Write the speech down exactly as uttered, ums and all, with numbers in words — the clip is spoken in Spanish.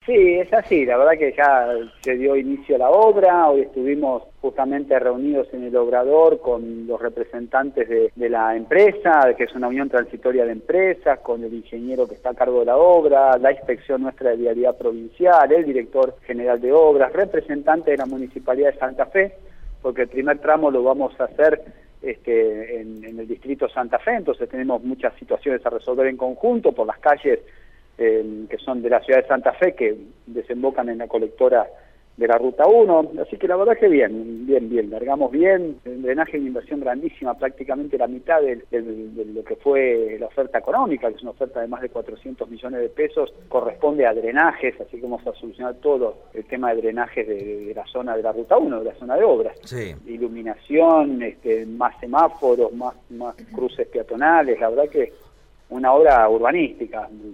Sí, es así, la verdad que ya se dio inicio a la obra, hoy estuvimos justamente reunidos en el Obrador con los representantes de, de la empresa, que es una unión transitoria de empresas, con el ingeniero que está a cargo de la obra, la inspección nuestra de vialidad provincial, el director general de obras, representante de la Municipalidad de Santa Fe, porque el primer tramo lo vamos a hacer este, en, en el distrito Santa Fe, entonces tenemos muchas situaciones a resolver en conjunto por las calles Eh, que son de la ciudad de Santa Fe, que desembocan en la colectora de la Ruta uno, así que la verdad que bien, bien, bien, largamos bien, el drenaje es una inversión grandísima, prácticamente la mitad de, de, de lo que fue la oferta económica, que es una oferta de más de cuatrocientos millones de pesos, corresponde a drenajes, así que vamos a solucionar todo el tema de drenajes de, de, de la zona de la Ruta uno, de la zona de obras, sí. Iluminación, este, más semáforos, más, más cruces peatonales, la verdad que una obra urbanística.